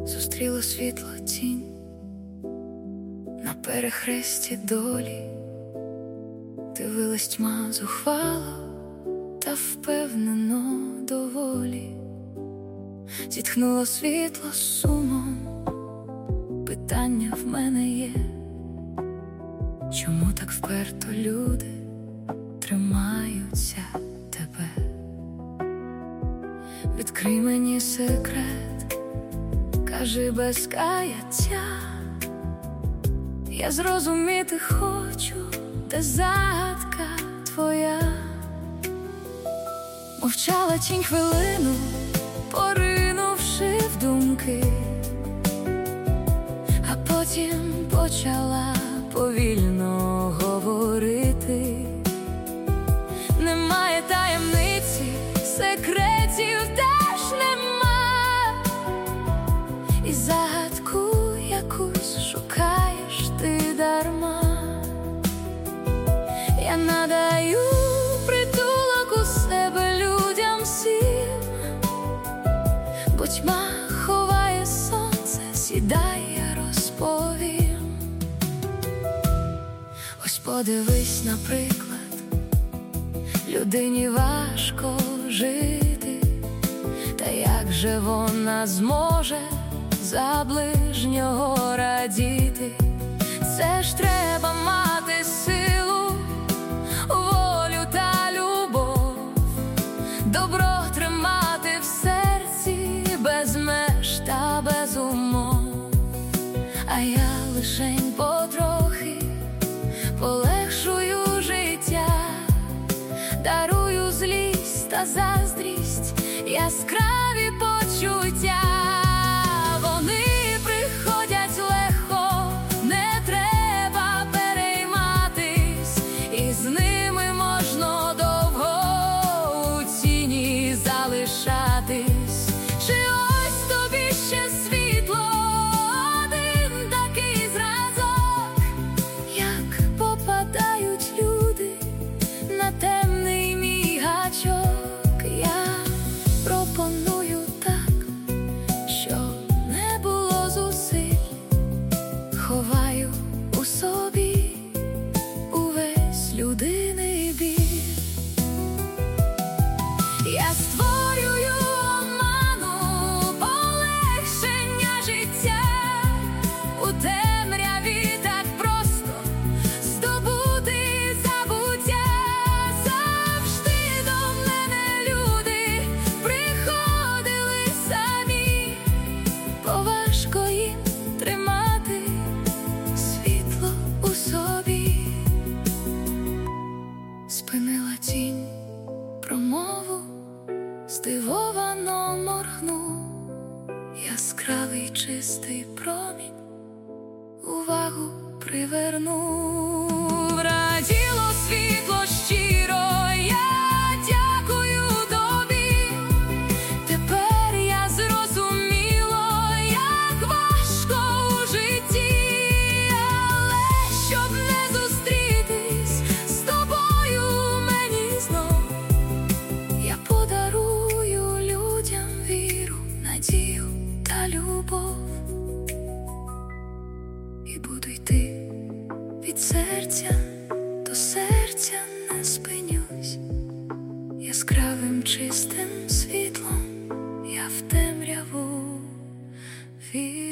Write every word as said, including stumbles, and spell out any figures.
зустріло світло тінь на перехресті долі, дивилась тьма зухвало та впевнено доволі. Зітхнуло світло сумом, питання в мене є: чому так вперто люди тримаються тебе? Відкрий мені секрет, кажи без каяття, я зрозуміти хочу, де загадка твоя. Мовчала тінь хвилину, поринувши в думки, а потім почала повільно говорити. Немає таємниці, секретів теж нема, і загадку якусь шукаєш ти дарма. Я надаю притулок у себе людям всім, бо тьма ховає сонце, сідай, я розповім. Ось подивись, наприклад, людині важко жити, та як же вона зможе за ближнього радіти? Це ж треба мати силу, волю та любов, добро тримати в серці без меж та без умов. А я лишень потрохи полегшую життя, дарую злість та заздрість, яскраві почуття. Вони приходять легко, не треба перейматись, і з ними можна довго у тіні залишатись. Чи ось тобі ще світло, один такий зразок, як попадають люди на темний мій гачок? Я пропоную так, щоб не було зусиль, ховаю у собі увесь людиний біль. Я створюю оману, полегшення життя, у темряві так просто здобути забуття. Завжди до мене люди приходили самі, бо важко їм тримати світло у собі. Спинила тінь промову, здивовано моргнув, яскравий чистий промінь увагу привернув. Раділо світло щиро, я дякую тобі. Тепер я зрозуміла, як важко у житті, але щоб не зустрітись з тобою мені знов, я подарую людям віру, надію та любов. І буду йти від серця до серця, не спинюсь. Яскравим чистим світлом я в темряву вірю.